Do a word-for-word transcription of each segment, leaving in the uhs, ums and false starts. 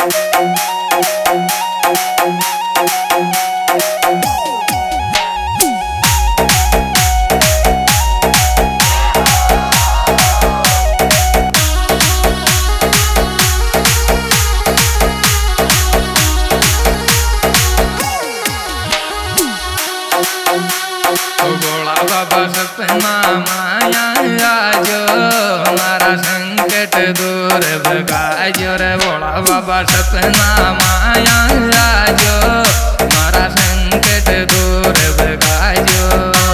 भोला बाबा सपना माया आजो हमारा संकट दूर भगाजो रे। भोला बाबा सपना माया आजो हमारा संकट दूर भगाजो।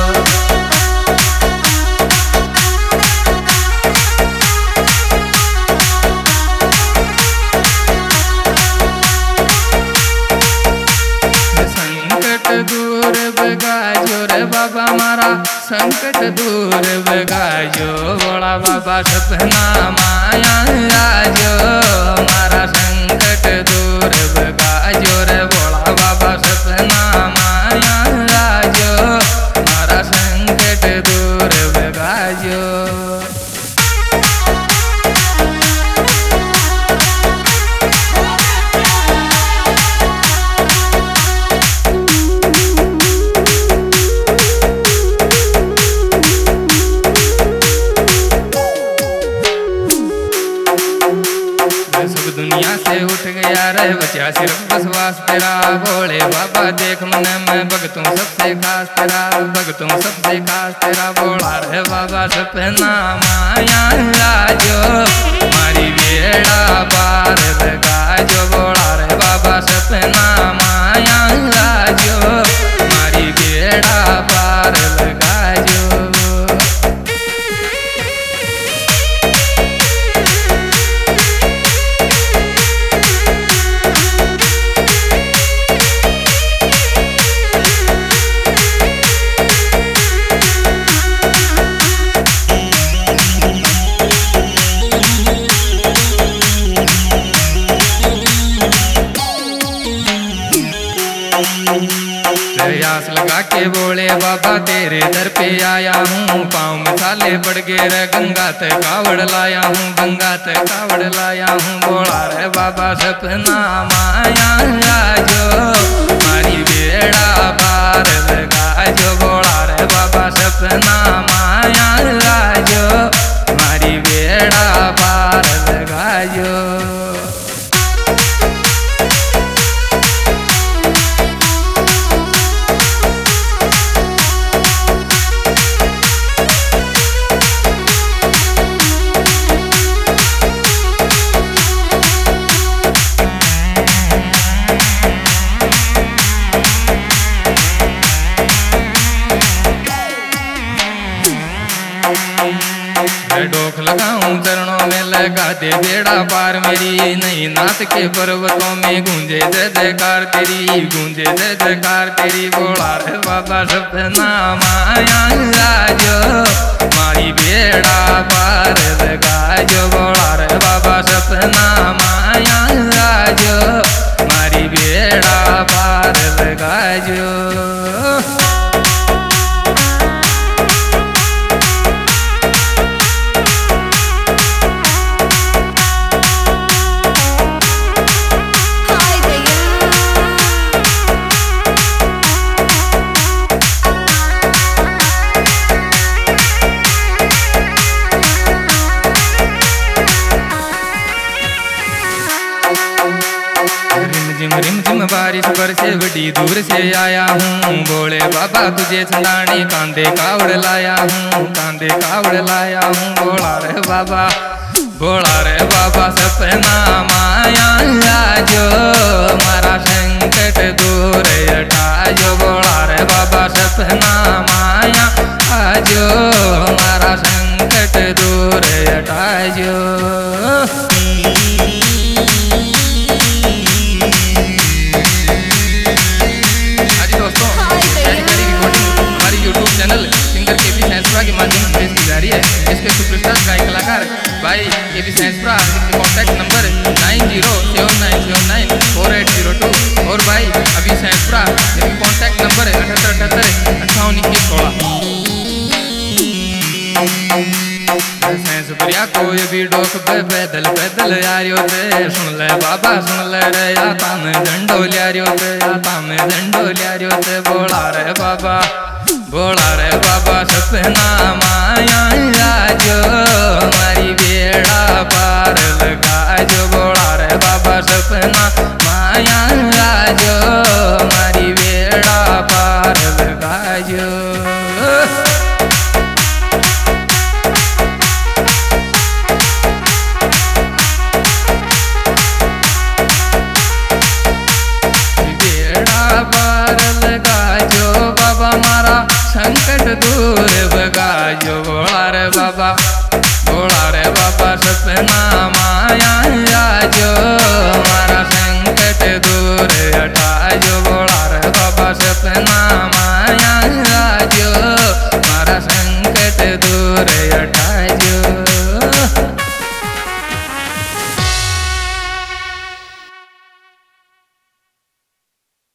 दूर भगाजो रे बाबा मारा संकट दूर भगाजो। भोला बाबा सपना माया आजो हमारा संकट दूर भगाजो रे। भोला बाबा सपना माया आजो हमारा संकट दूर भगाजो। सब दुनिया से उठ गया रे बचा सिर्फ बसवास तेरा। भोले बाबा देख मन में भगतूं सबसे खास तेरा, भगतूं सबसे खास तेरा। भोला रे बाबा सपना माया आजो मारी बेड़ा पार लगाजो। भोला रे बाबा सपना माया आजो मारी बेड़ा पार लगाजो। प्रयास लगा के बोले बाबा तेरे दर पे आया हूँ। पाँव में छाले पड़ गए रे गंगा ते कावड़ लाया हूँ, गंगा ते कावड़ लाया हूँ। भोला रे बाबा सपना माया आजो मारी बेड़ा पार लगाजो। भोला रे बाबा सपना माया आजो मारी बेड़ा पार लगाजो। डोख लगाऊं चरणों में लगा दे बेड़ा पार मेरी। नई नाथ के पर्वतों में गूंजे जय जयकार तेरी, गूंजे जय जयकार तेरी। भोला रे बाबा सपना माया आजो मारी बेड़ा पार लगाजो। भोला रे बाबा सपना माया आजो मारी बेड़ा पार लगाजो। रिम रिम झिम बारिश बरसे बड़ी दूर से आया हूँ। भोले बाबा तुझे छंदानी कांधे कावड़ लाया हूँ, कांधे कावड़ लाया हूँ। भोला रे बाबा, भोला रे बाबा सपना माया आजो मारा संकट दूर हटाजो। भोला रे बाबा सपना माया आजो मारा संकट दूर हटाजो। चैनल सिंगर के पी सैंसप्रा के माध्यम से पेश की जा रही है। इसके सुपरस्टार गायक कलाकार भाई के पी सैंसप्रा, जिनके contact number nine zero seven nine seven nine four eight zero two और भाई अभी सैंसप्रा, जिनके कॉन्टैक्ट नंबर है अठहत्तर अठहत्तर अट्ठावन इक्कीस सोलह। सैंसप्रिया को ये भी डोक पे पैदल पैदल यारियो थे सुन ले रे बाबा सुन ले रे या तामे झंडो ल्यारियो ते या तामे झंडो ल्यारियो ते बोला रे बाबा बोला रे बाबा सपना माया आजो मारी बेड़ा पार लगाजो बोला रे बाबा सपना माया आजो मारी बेड़ा पार लगाजो संकट दूर भगाजो बोला रे बाबा बोला रे बाबा सपना